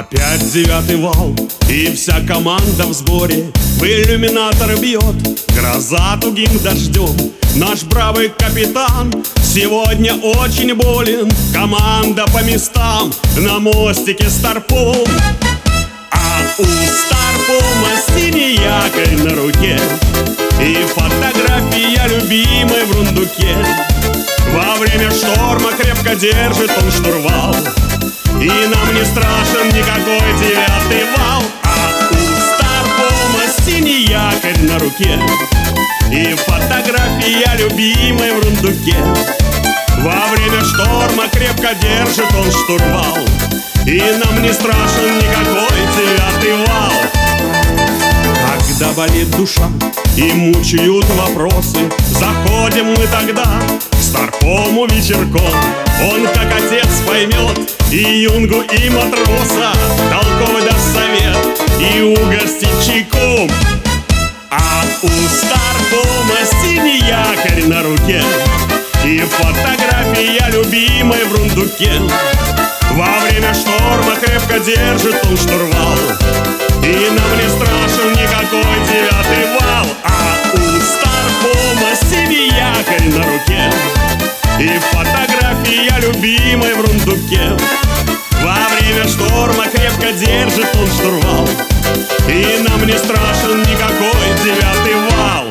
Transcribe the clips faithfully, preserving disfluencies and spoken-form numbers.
Опять девятый вал, и вся команда в сборе. В иллюминатор бьет гроза тугим дождем. Наш бравый капитан сегодня очень болен. Команда по местам на мостике Старпом. А у Старпома синий якорь на руке и фотография любимой в рундуке. Во время шторма крепко держит он штурвал, и нам не страшен никакой девятый вал. А у Старпома синий якорь на руке и фотография любимой в рундуке. Во время шторма крепко держит он штурвал, и нам не страшен никакой девятый вал. Когда болит душа и мучают вопросы, заходим мы тогда к Старпому вечерком. Он как отец поймет и юнгу, и матроса, толковый даст совет и угостит чайком. А у Старпома синий якорь на руке и фотография любимой в рундуке. Во время шторма крепко держит он штурвал, и нам не страшен никакой девятый вал. А у Старпома синий якорь на руке и фотография любимой в рундуке. Во время шторма крепко держит он штурвал, и нам не страшен никакой девятый вал.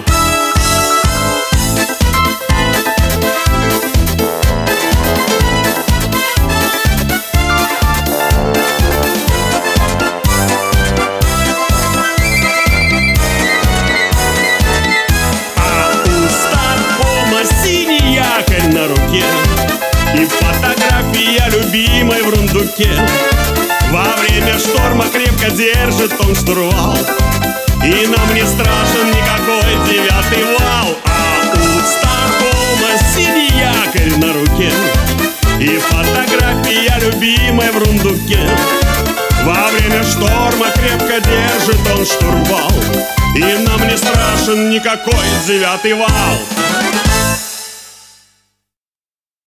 На руке и фотография любимой в рундуке. Во время шторма крепко держит он штурвал, и нам не страшен никакой девятый вал. А у Старпома синий якорь на руке и фотография любимой в рундуке. Во время шторма крепко держит он штурвал, и нам не страшен никакой девятый вал.